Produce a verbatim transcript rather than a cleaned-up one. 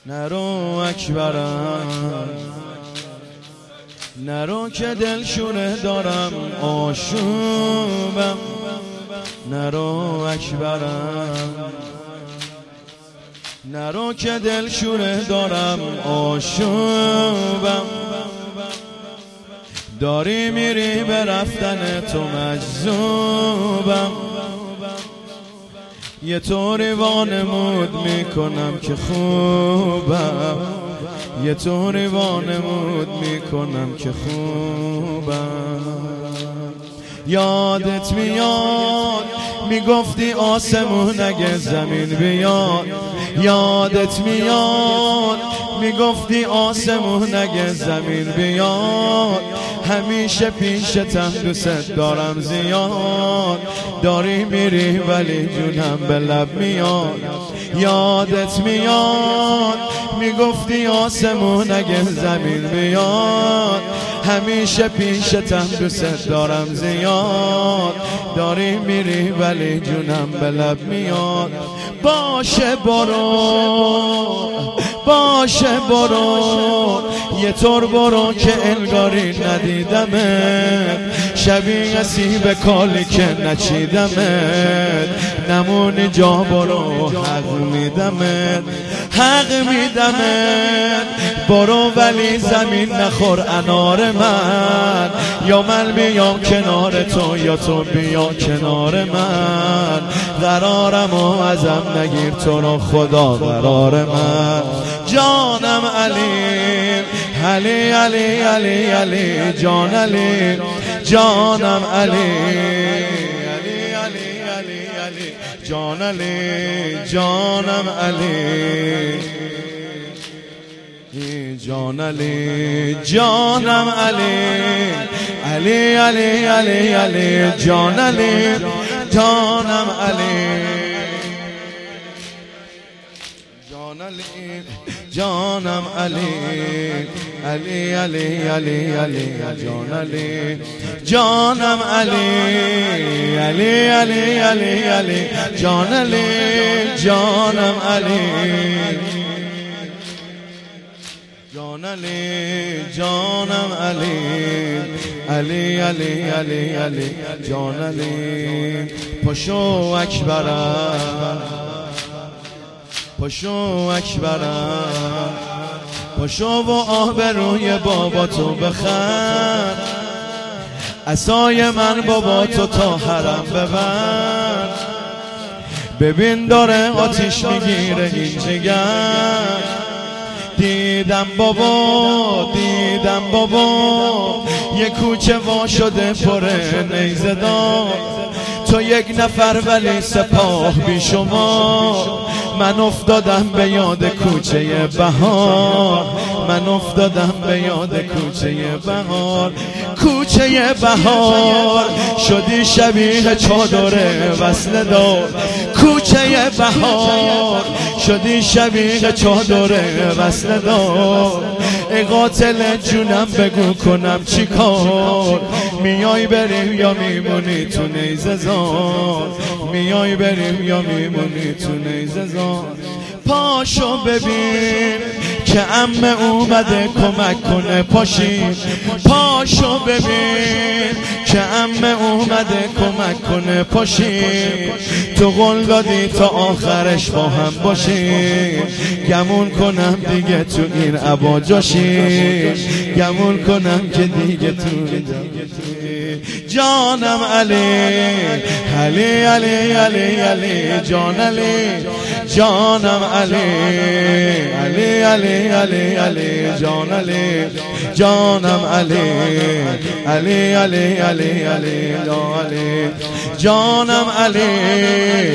نرو اکبرم، نرو که دلشونه دارم آشوبم. نرو اکبرم، نرو که دلشونه دارم آشوبم. داری میری به رفتن تو مجذوبم. یه طوری وانمود میکنم که خوبم، یه طوری وانمود میکنم که خوبم. یادت میاد میگفتی آسمون اگه زمین بیاد، یادت میاد میگفتی آسمون اگه زمین بیاد. همیشه پیشتم دوست دارم زیاد، داری میری ولی جونم به لب میاد. یادت میاد میگفتی آسمون اگه زمین بیاد. همیشه پیشتم دوست دارم زیاد، داری میری ولی جونم به لب میاد. باشه برو، باشه برو، یه طور برو که انگاری ندیدمت. شبیه سیب کالی که نچیدمت. نمونی جا برو حق میدمت، حق میدمت. برو ولی زمین نخور انار من، یا من بیام کنار تو یا تو بیا کنار من. قرارم و ازم نگیر تو رو خدا قرار من. جانم علی علی علی علی علی جان علی، جانم علی علی علی علی علی جان علی، جانم علی جان علی، جانم علی علی علی علی علی جان علی، جانم علی جان علی، جانم علی علی علی علی علی جان علی، جانم علی علی علی علی علی جان علی، جانم علی جان علی، جانم علی علی علی علی علی جان علی. پاشو اکبرم، پاشو اکبرم، پاشو و آبروی بابا تو بخر. عصای من بابا تو تا حرم ببر. ببین داره آتیش میگیره این جگر. دیدم بابا، دیدم بابا، یه کوچه وا شده پره نیزه دار. تو یک نفر ولی سپاه بی شما. من افتادم به یاد کوچه بهار، من افتادم به یاد کوچه بهار. کوچه بهار شدی شبیه چادر وصل دار. کوچه بهار شدی شبیه چادر وصل دار. ای قاتل جونم بگو کنم چی کار. میای بریم یا میمونی تو نیزه زار، میای بریم یا میمونی تو نیزه زار. پاشو ببین که عمه اومده کمک کنه پاشین. پاشو ببین که عمه اومده کمک کنه پاشین. تو قول دادی تا آخرش با هم باشین. گمون کنم دیگه تو این عبا جاشین، گمون کنم که دیگه تو جانم علی علی علی علی علی جان علی، جانم علی علی علی علی علی جان علی، جانم علی علی علی علی علی جان علی، جانم علی.